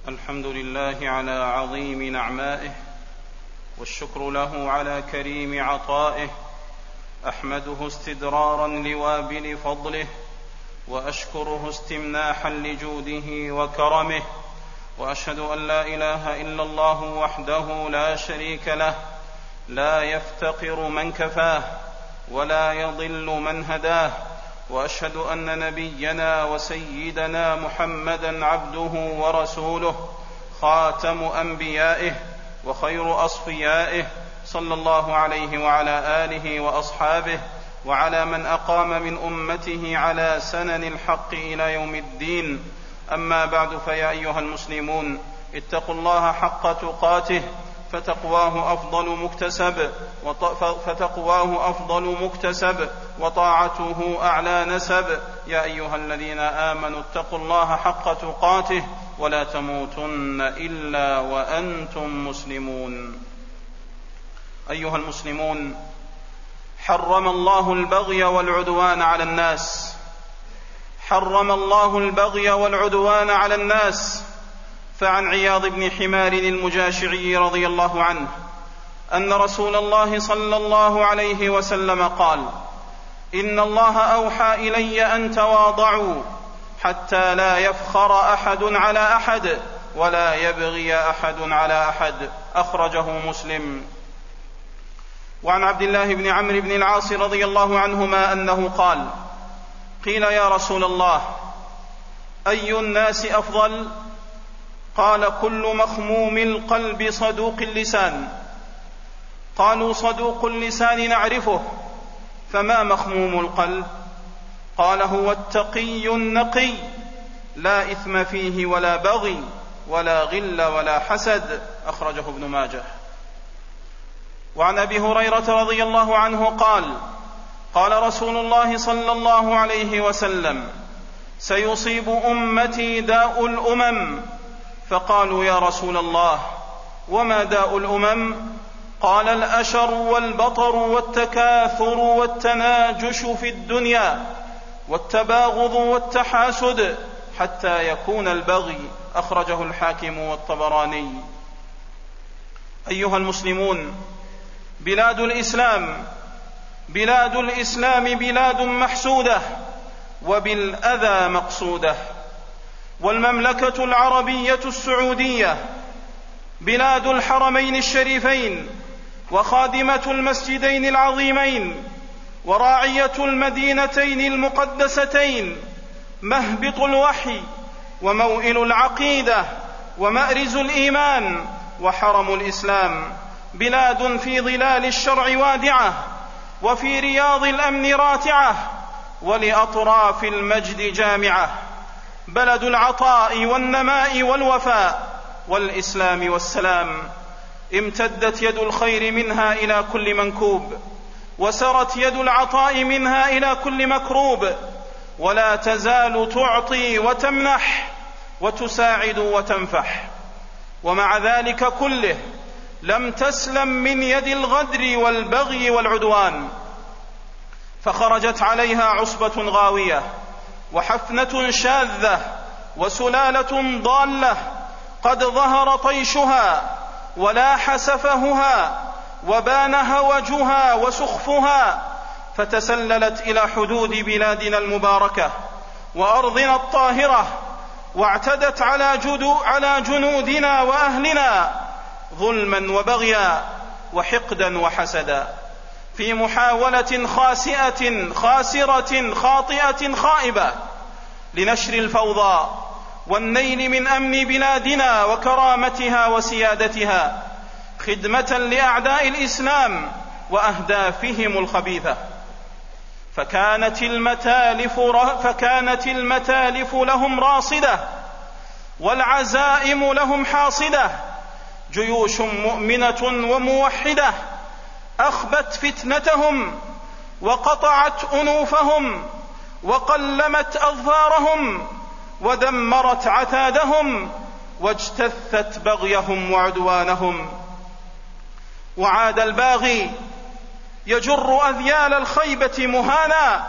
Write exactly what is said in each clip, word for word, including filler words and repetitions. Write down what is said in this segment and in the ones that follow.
الحمد لله على عظيم نعمائه، والشكر له على كريم عطائه، أحمده استدرارا لوابل فضله، وأشكره استمناحا لجوده وكرمه، وأشهد أن لا إله إلا الله وحده لا شريك له، لا يفتقر من كفاه ولا يضل من هداه، وأشهد أن نبينا وسيدنا محمدًا عبده ورسوله، خاتم أنبيائه وخير أصفيائه، صلى الله عليه وعلى آله وأصحابه وعلى من أقام من أمته على سنن الحق إلى يوم الدين. أما بعد، فيا أيها المسلمون، اتقوا الله حق تقاته، فتقواه أفضل مكتسب فتقواه أفضل مكتسب وطاعته أعلى نسب. يا أيها الذين آمنوا اتقوا الله حق تقاته ولا تموتن إلا وأنتم مسلمون. أيها المسلمون، حرم الله البغي والعدوان على الناس حرم الله البغي والعدوان على الناس فعن عياض بن حمار المجاشعي رضي الله عنه أن رسول الله صلى الله عليه وسلم قال: إن الله أوحى إلي أن تواضعوا حتى لا يفخر أحد على أحد ولا يبغي أحد على أحد. أخرجه مسلم. وعن عبد الله بن عمرو بن العاص رضي الله عنهما أنه قال: قيل يا رسول الله، أي الناس أفضل؟ قال: كل مخموم القلب صدوق اللسان. قالوا: صدوق اللسان نعرفه، فما مخموم القلب؟ قال: هو التقي النقي، لا إثم فيه ولا بغي ولا غل ولا حسد. أخرجه ابن ماجه. وعن أبي هريرة رضي الله عنه قال: قال رسول الله صلى الله عليه وسلم: سيصيب أمتي داء الأمم. فقالوا: يا رسول الله، وما داء الأمم؟ قال: الأشر والبطر والتكاثر والتناجش في الدنيا والتباغض والتحاسد حتى يكون البغي. أخرجه الحاكم والطبراني. أيها المسلمون، بلاد الإسلام بلاد الإسلام بلاد محسودة وبالأذى مقصودة، والمملكة العربية السعودية بلاد الحرمين الشريفين، وخادمة المسجدين العظيمين، وراعية المدينتين المقدستين، مهبط الوحي وموئل العقيدة ومأرز الإيمان وحرم الإسلام، بلاد في ظلال الشرع وادعة، وفي رياض الأمن راتعة، ولأطراف المجد جامعة، بلد العطاء والنماء والوفاء والإسلام والسلام. امتدت يد الخير منها إلى كل منكوب، وسرت يد العطاء منها إلى كل مكروب، ولا تزال تعطي وتمنح وتساعد وتنفح. ومع ذلك كله لم تسلم من يد الغدر والبغي والعدوان، فخرجت عليها عصبة غاوية وحفنة شاذة وسلالة ضالة، قد ظهر طيشها ولاح سفهها وبان هوجها وسخفها، فتسللت إلى حدود بلادنا المباركة وأرضنا الطاهرة، واعتدت على, على جنودنا وأهلنا ظلما وبغيا وحقدا وحسدا، في محاولة خاسئة خاسرة خاطئة خائبة لنشر الفوضى والنيل من أمن بلادنا وكرامتها وسيادتها، خدمة لأعداء الإسلام وأهدافهم الخبيثة. فكانت المتالف, فكانت المتالف لهم راصدة، والعزائم لهم حاصدة، جيوش مؤمنة وموحدة أخبت فتنتهم وقطعت أنوفهم وقلمت أظفارهم ودمرت عتادهم واجتثت بغيهم وعدوانهم. وعاد الباغي يجر أذيال الخيبة مهانا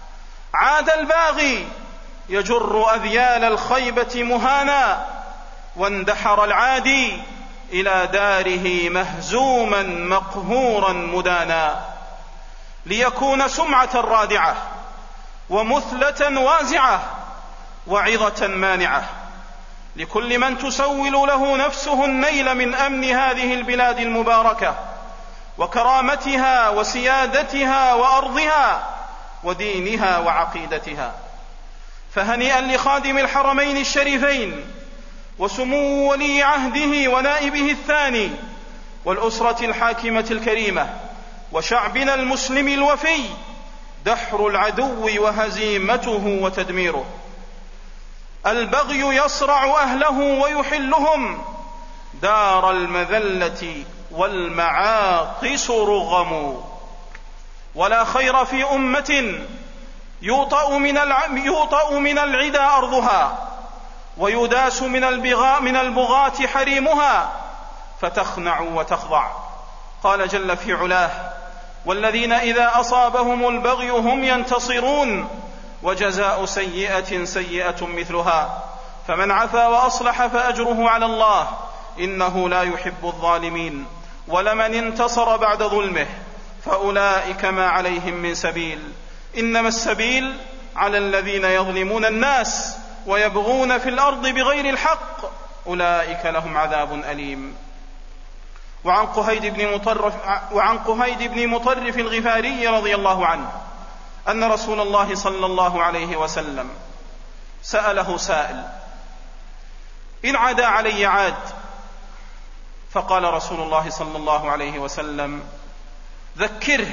عاد الباغي يجر أذيال الخيبة مهانا واندحر العادي إلى داره مهزوما مقهورا مدانا، ليكون سمعة رادعة ومثلة وازعة وعظة مانعة لكل من تسول له نفسه النيل من أمن هذه البلاد المباركة وكرامتها وسيادتها وأرضها ودينها وعقيدتها. فهنيئا لخادم الحرمين الشريفين وسمو ولي عهده ونائبه الثاني والأسرة الحاكمة الكريمة وشعبنا المسلم الوفي، دحر العدو وهزيمته وتدميره. البغي يصرع أهله ويحلهم دار المذلة والمعاقس رغم. ولا خير في أمة يوطأ من يوطأ من العدا أرضها ويداس من البغاء من البغاة حريمها فتخنع وتخضع. قال جل في علاه: والذين إذا أصابهم البغي هم ينتصرون وجزاء سيئة سيئة مثلها فمن عفا وأصلح فأجره على الله إنه لا يحب الظالمين. ولمن انتصر بعد ظلمه فأولئك ما عليهم من سبيل، إنما السبيل على الذين يظلمون الناس ويبغون في الأرض بغير الحق أولئك لهم عذاب أليم. وعن قهيد بن مطرف, وعن قهيد بن مطرف الغفاري رضي الله عنه أن رسول الله صلى الله عليه وسلم سأله سائل: إن عدا علي عاد؟ فقال رسول الله صلى الله عليه وسلم: ذكره.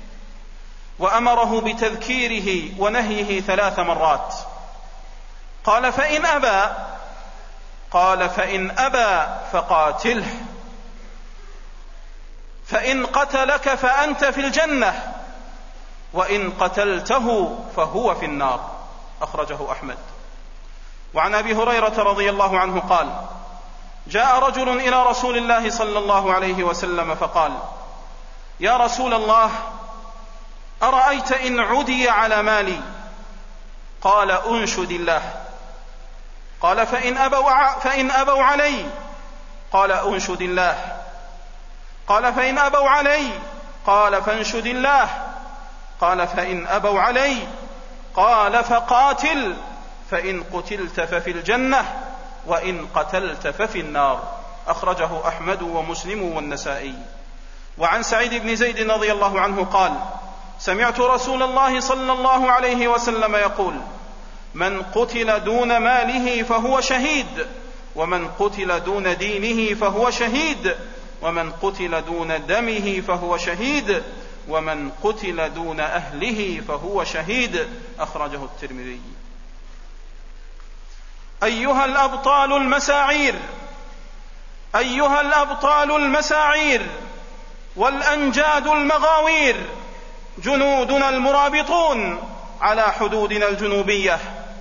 وأمره بتذكيره ونهيه ثلاث مرات. قال: فإن أبى؟ قال: فإن أبى فقاتله، فإن قتلك فأنت في الجنة، وإن قتلته فهو في النار. أخرجه أحمد. وعن أبي هريرة رضي الله عنه قال: جاء رجل إلى رسول الله صلى الله عليه وسلم فقال: يا رسول الله، أرأيت إن عدي على مالي؟ قال: أنشد الله. قال: فإن أبوا, فإن أبوا علي؟ قال: أنشد الله. قال: فإن أبوا علي؟ قال: فانشد الله. قال: فإن أبوا علي؟ قال: فقاتل، فإن قتلت ففي الجنة، وإن قتلت ففي النار. أخرجه أحمد ومسلم والنسائي. وعن سعيد بن زيد رضي الله عنه قال: سمعت رسول الله صلى الله عليه وسلم يقول: من قتل دون ماله فهو شهيد، ومن قتل دون دينه فهو شهيد، ومن قتل دون دمه فهو شهيد، ومن قتل دون أهله فهو شهيد. أخرجه الترمذي. أيها الأبطال المساعير، أيها الأبطال المساعير والأنجاد المغاوير، جنودنا المرابطون على حدودنا الجنوبية،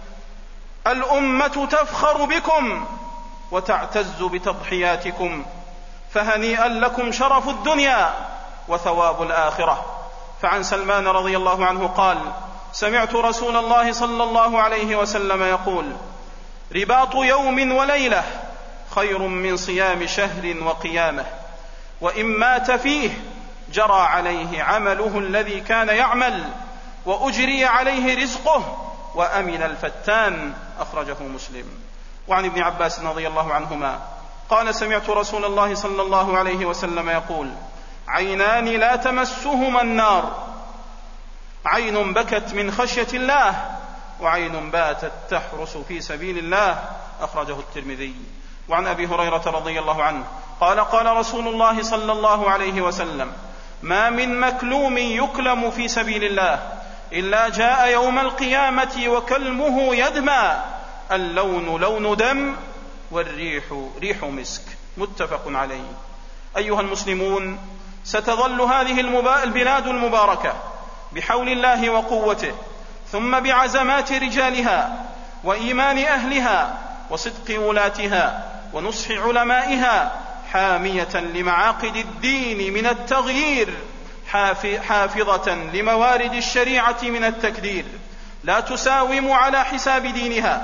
الأمة تفخر بكم وتعتز بتضحياتكم، فهنيئا لكم شرف الدنيا وثواب الآخرة. فعن سلمان رضي الله عنه قال: سمعت رسول الله صلى الله عليه وسلم يقول: رباط يوم وليلة خير من صيام شهر وقيامه، وإن مات فيه جرى عليه عمله الذي كان يعمل، وأجري عليه رزقه، وأمن الفتان. أخرجه مسلم. وعن ابن عباس رضي الله عنهما قال: سمعت رسول الله صلى الله عليه وسلم يقول: عينان لا تمسهما النار، عين بكت من خشية الله، وعين باتت تحرس في سبيل الله. أخرجه الترمذي. وعن أبي هريرة رضي الله عنه قال: قال رسول الله صلى الله عليه وسلم: ما من مكلوم يكلم في سبيل الله إلا جاء يوم القيامة وكلمه يدمى، اللون لون دم والريح ريح مسك. متفق عليه. أيها المسلمون، ستظل هذه البلاد المباركة بحول الله وقوته، ثم بعزمات رجالها وإيمان أهلها وصدق ولاتها ونصح علمائها، حامية لمعاقد الدين من التغيير، حافظة لموارد الشريعة من التكدير، لا تساوم على حساب دينها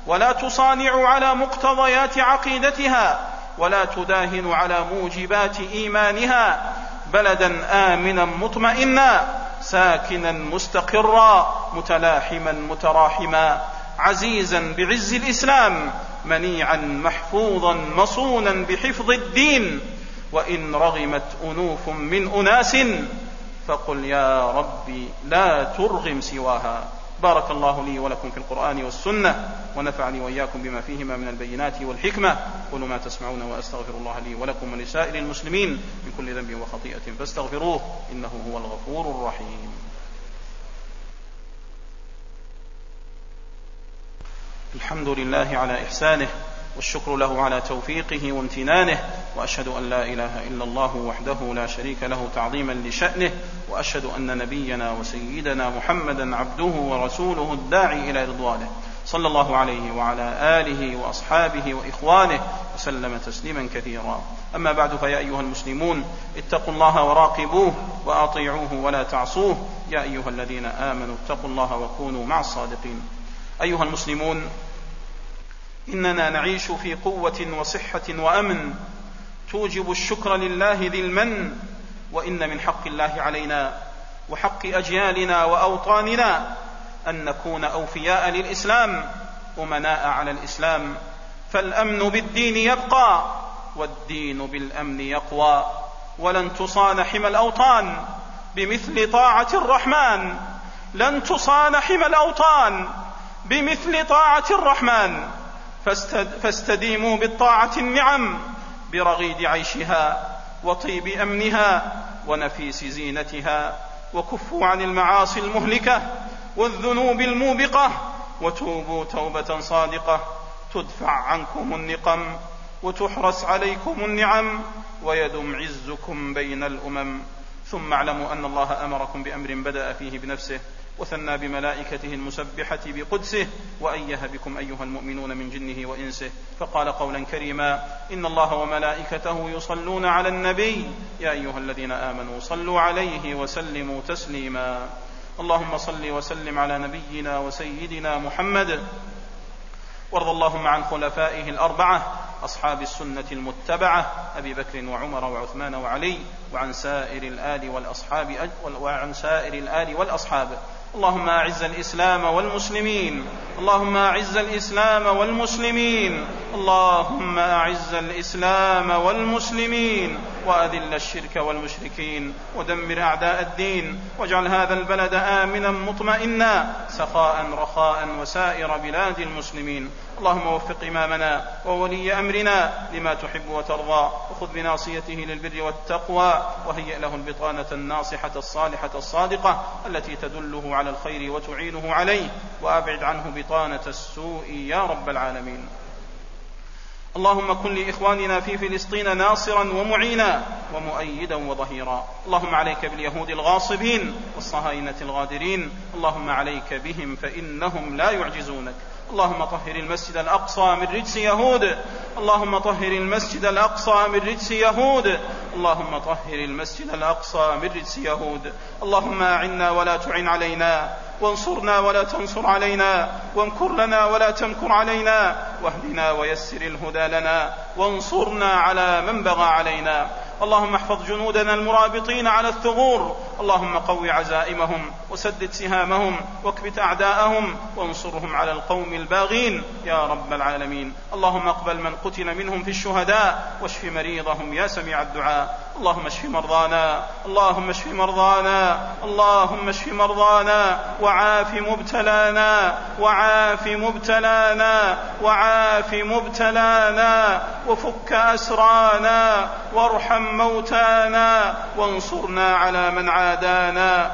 ولا تصانع على مقتضيات عقيدتها، ولا تداهن على موجبات إيمانها، بلدا آمنا مطمئنا ساكنا مستقرا متلاحما متراحما، عزيزا بعز الإسلام، منيعا محفوظا مصونا بحفظ الدين. وإن رغمت أنوف من أناس فقل يا ربي لا ترغم سواها. بارك الله لي ولكم في القرآن والسنة، ونفعني وإياكم بما فيهما من البينات والحكمة. قولوا ما تسمعون وأستغفر الله لي ولكم ولسائر المسلمين من كل ذنب وخطيئة فاستغفروه إنه هو الغفور الرحيم. الحمد لله على إحسانه، والشكر له على توفيقه وامتنانه، وأشهد أن لا إله إلا الله وحده لا شريك له تعظيما لشأنه، وأشهد أن نبينا وسيدنا محمدا عبده ورسوله الداعي إلى رضوانه، صلى الله عليه وعلى آله وأصحابه وإخوانه وسلم تسليما كثيرا. أما بعد، فيا أيها المسلمون اتقوا الله وراقبوه وأطيعوه ولا تعصوه، يا أيها الذين آمنوا اتقوا الله وكونوا مع الصادقين. أيها المسلمون، إننا نعيش في قوة وصحة وأمن توجب الشكر لله ذي المن، وإن من حق الله علينا وحق أجيالنا وأوطاننا أن نكون أوفياء للإسلام أمناء على الإسلام، فالأمن بالدين يبقى والدين بالأمن يقوى. ولن تصان حمى الأوطان بمثل طاعة الرحمن، لن تصان حمى الأوطان بمثل طاعة الرحمن، فاستديموا بالطاعة النعم برغيد عيشها وطيب أمنها ونفيس زينتها، وكفوا عن المعاصي المهلكة والذنوب الموبقة، وتوبوا توبة صادقة تدفع عنكم النقم وتحرس عليكم النعم ويدم عزكم بين الأمم. ثم اعلموا أن الله أمركم بأمر بدأ فيه بنفسه وثنى بملائكته المسبحة بقدسه، وأيه بكم أيها المؤمنون من جنه وإنسه، فقال قولا كريما: إن الله وملائكته يصلون على النبي يا أيها الذين آمنوا صلوا عليه وسلموا تسليما. اللهم صل وسلم على نبينا وسيدنا محمد، وارض اللهم عن خلفائه الأربعة أصحاب السنة المتبعة أبي بكر وعمر وعثمان وعلي، وعن سائر الآل والأصحاب وعن سائر الآل والأصحاب. اللهم أعز الإسلام والمسلمين، اللهم أعز الإسلام والمسلمين، اللهم أعز الإسلام والمسلمين، وأذل الشرك والمشركين، ودمر أعداء الدين، واجعل هذا البلد آمنا مطمئنا سخاء رخاء وسائر بلاد المسلمين. اللهم وفق إمامنا وولي أمرنا لما تحب وترضى، وخذ بناصيته للبر والتقوى، وهيئ له البطانة الناصحة الصالحة الصادقة التي تدله على الخير وتعينه عليه، وأبعد عنه بطانة السوء يا رب العالمين. اللهم كن لإخواننا في فلسطين ناصرا ومعينا ومؤيدا وظهيرا. اللهم عليك باليهود الغاصبين والصهاينة الغادرين، اللهم عليك بهم فإنهم لا يعجزونك. اللهم طهر المسجد الأقصى من رجس يهود، اللهم طهر المسجد الأقصى من رجس يهود، اللهم طهر المسجد الأقصى من رجس يهود. اللهم أعنا ولا تعن علينا، وانصرنا ولا تنصر علينا، وامكر لنا ولا تمكر علينا، واهدنا ويسر الهدى لنا، وانصرنا على من بغى علينا. اللهم احفظ جنودنا المرابطين على الثغور، اللهم قو عزائمهم وسدد سهامهم واكبت أعداءهم وانصرهم على القوم الباغين يا رب العالمين. اللهم اقبل من قتل منهم في الشهداء واشف مريضهم يا سميع الدعاء. اللهم اشف مرضانا، اللهم اشف مرضانا، اللهم اشف مرضانا، وعاف مبتلانا، وعاف مبتلانا، وعاف مبتلانا، وفك أسرانا، وارحم موتانا، وانصرنا على من عادانا.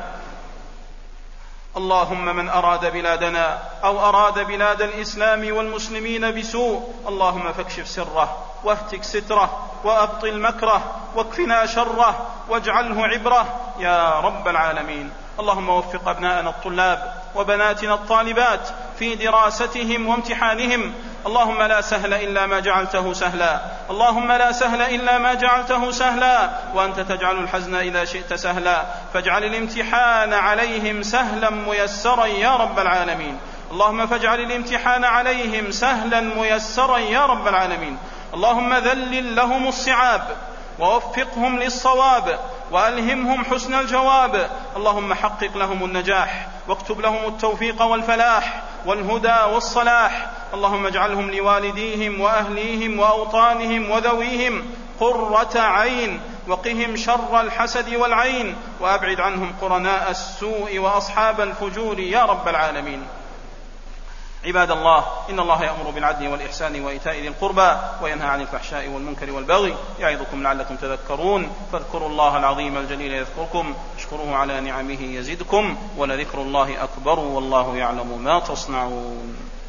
اللهم من أراد بلادنا أو أراد بلاد الإسلام والمسلمين بسوء، اللهم فاكشف سره واهتك ستره وأبطل مكره واكفنا شره واجعله عبره يا رب العالمين. اللهم وفق أبناءنا الطلاب وبناتنا الطالبات في دراستهم وامتحانهم. اللهم لا سهل إلا ما جعلته سهلا، اللهم لا سهل إلا ما جعلته سهلا، وأنت تجعل الحزن إذا شئت سهلا، فاجعل الامتحان عليهم سهلا ميسرا يا رب العالمين. اللهم فاجعل الامتحان عليهم سهلا ميسرا يا رب العالمين. اللهم ذلل لهم الصعاب ووفقهم للصواب وألهمهم حسن الجواب. اللهم حقق لهم النجاح واكتب لهم التوفيق والفلاح والهدى والصلاح. اللهم اجعلهم لوالديهم وأهليهم وأوطانهم وذويهم قرة عين، وقهم شر الحسد والعين، وأبعد عنهم قرناء السوء وأصحاب الفجور يا رب العالمين. عباد الله، إن الله يأمر بالعدل والإحسان وإيتاء ذي القربى وينهى عن الفحشاء والمنكر والبغي يعظكم لعلكم تذكرون. فاذكروا الله العظيم الجليل يذكركم، اشكروه على نعمه يزدكم، ولذكر الله أكبر والله يعلم ما تصنعون.